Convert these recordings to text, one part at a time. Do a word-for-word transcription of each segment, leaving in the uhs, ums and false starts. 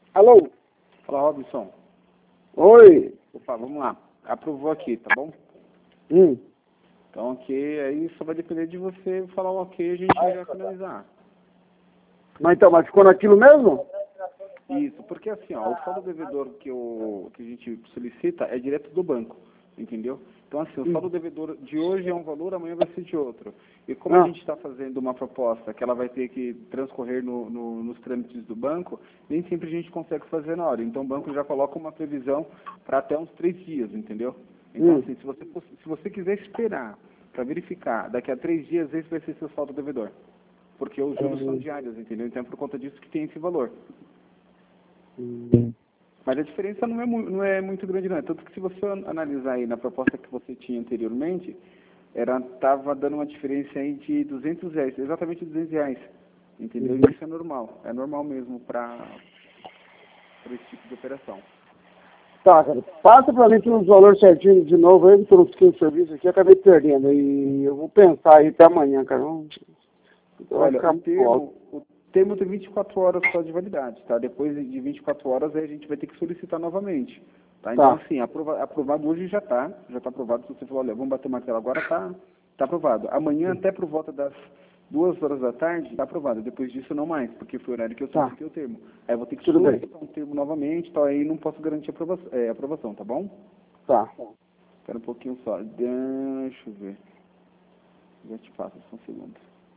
Alô? Fala, Robson. Oi. Opa, vamos lá. Aprovou aqui, tá bom? Hum. Então, ok, aí só vai depender de você falar o ok, a gente vai finalizar. Mas então, mas ficou naquilo mesmo? Isso, porque assim, ó, o saldo devedor que, eu, que a gente solicita é direto do banco, entendeu? Então, assim, o Hum. saldo devedor de hoje é um valor, amanhã vai ser de outro. E como Ah. a gente está fazendo uma proposta que ela vai ter que transcorrer no, no, nos trâmites do banco, nem sempre a gente consegue fazer na hora. Então, o banco já coloca uma previsão para até uns três dias, entendeu? Então, Hum. assim, se você, fosse- se você quiser esperar para verificar, daqui a três dias, esse vai ser seu saldo devedor. Porque os juros são Hum. diários, entendeu? Então, é por conta disso que tem esse valor. Hum. Mas a diferença não é, mu- não é muito grande, não. É tanto que se você an- analisar aí na proposta que você tinha anteriormente, era tava dando uma diferença aí de duzentos reais, exatamente duzentos reais. Entendeu? Uhum. E isso é normal. É normal mesmo para esse tipo de operação. Tá, cara. Passa pra mim todos os valores certinhos de novo aí, que eu não fiquei no serviço aqui, acabei perdendo. E eu vou pensar aí até amanhã, cara. Não- Vai Olha, ficar o muito alto. termo, o termo tem vinte e quatro horas só de validade, tá? Depois de vinte e quatro horas aí a gente vai ter que solicitar novamente. Tá? Então, Tá. assim, aprova- aprovado hoje já está, já está aprovado. Se você falar, olha, vamos bater o martelo agora, tá, tá aprovado. Amanhã, até por volta das duas horas da tarde, está aprovado. Depois disso, não mais, porque foi o horário que eu Tá. solicitei o termo. Aí eu vou ter que Tudo bem. solicitar um termo novamente, tá? Aí não posso garantir aprovação, é, aprovação, tá bom? Tá. Espera um pouquinho só. Deixa eu ver. Já te passo, só um segundo.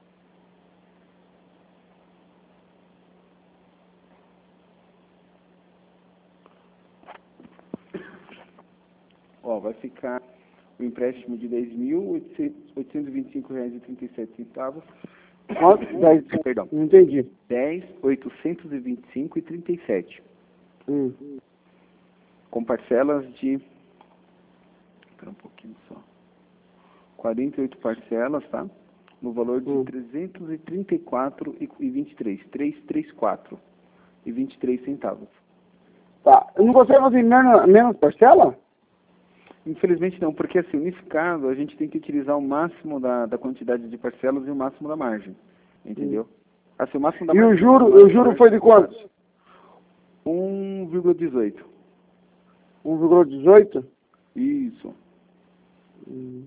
Ó, vai ficar o empréstimo de dez mil oitocentos e vinte e cinco reais e trinta e sete centavos. Quanto? Dez. Perdão. Não entendi. dez mil oitocentos e vinte e cinco reais e trinta e sete. Hum. Com parcelas de... Espera um pouquinho só. quarenta e oito parcelas, tá? No valor de Hum. trezentos e trinta e quatro reais e vinte e três. trezentos e trinta e quatro reais e vinte e três centavos. Tá. Eu não consegue fazer menos, menos parcela? Infelizmente não, porque assim, unificado a gente tem que utilizar o máximo da, da quantidade de parcelas e o máximo da margem, entendeu? Assim, o máximo da E margem... o juro, o juro foi de quantos? um vírgula dezoito. um vírgula dezoito? Isso. Hum.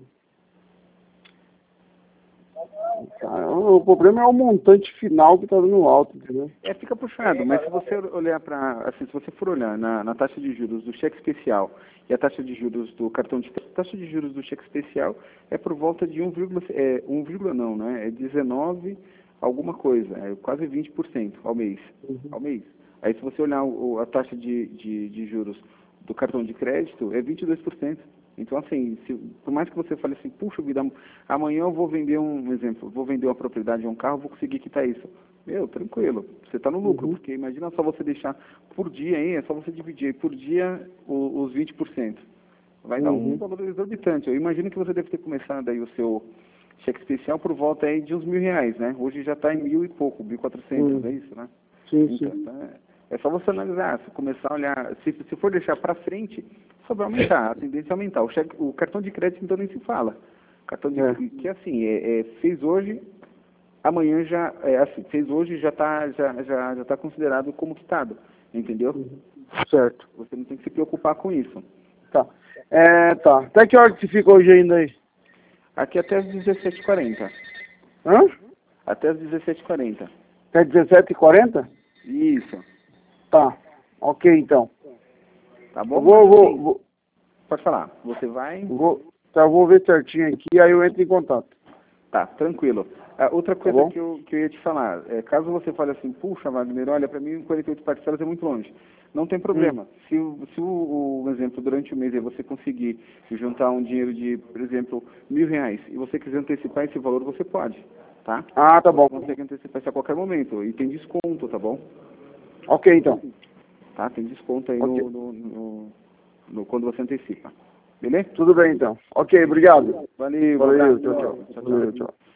Tá, o problema é o montante final que tá dando alto, entendeu? É, fica puxado, mas se você olhar para, assim, se você for olhar na, na taxa de juros do cheque especial e a taxa de juros do cartão de crédito, a taxa de juros do cheque especial é por volta de um, é, um, não, né? É dezenove alguma coisa, é quase vinte por cento ao mês, Uhum. ao mês. Aí se você olhar o, a taxa de, de, de juros do cartão de crédito, é vinte e dois por cento. Então, assim, se, por mais que você fale assim, puxa vida, amanhã eu vou vender um, um exemplo, vou vender uma propriedade, um carro, vou conseguir quitar isso. Meu, tranquilo, você está no lucro, Uhum. porque imagina só você deixar por dia aí, é só você dividir por dia o, os vinte por cento. Vai dar um Uhum. valor exorbitante. Eu imagino que você deve ter começado aí o seu cheque especial por volta aí de uns mil reais, né? Hoje já está em mil e pouco, mil e quatrocentos, Uhum. é isso, né? Sim, Então, sim. tá, é só você analisar, se começar a olhar, se, se for deixar para frente, só vai aumentar, a tendência é aumentar. O, cheque, o cartão de crédito então nem se fala. O cartão de É. que assim, é, é, fez hoje, amanhã já, é assim, fez hoje já está já, já, já tá considerado como quitado, entendeu? Uhum. Certo. Você não tem que se preocupar com isso. Tá. É, tá. Até que hora que você fica hoje ainda aí? Aqui até as dezessete e quarenta. Hã? Até as dezessete e quarenta. Até dezessete e quarenta? Isso. Tá. Ok, então. Tá bom? Eu vou, Mas, vou, assim, vou, pode falar. Você vai... vou, tá, eu vou ver certinho aqui, aí eu entro em contato. Tá, tranquilo. Ah, outra Tá coisa bom? que eu, que eu ia te falar, é, caso você fale assim, puxa, Wagner, olha, para mim quarenta e oito parcelas é muito longe. Não tem problema. Hum. Se, o- se o, o exemplo, durante o mês aí você conseguir juntar um dinheiro de, por exemplo, mil reais, e você quiser antecipar esse valor, você pode, tá? Ah, tá bom. Você consegue antecipar isso a qualquer momento. E tem desconto, tá bom? Ok, então. Tá? Tem desconto aí Ok. no, no, no- no- quando você antecipa. Beleza? Tudo bem, então. Ok, obrigado. Valeu, um Valeu, abraço. tchau, tchau. Tchau, tchau. Valeu, tchau.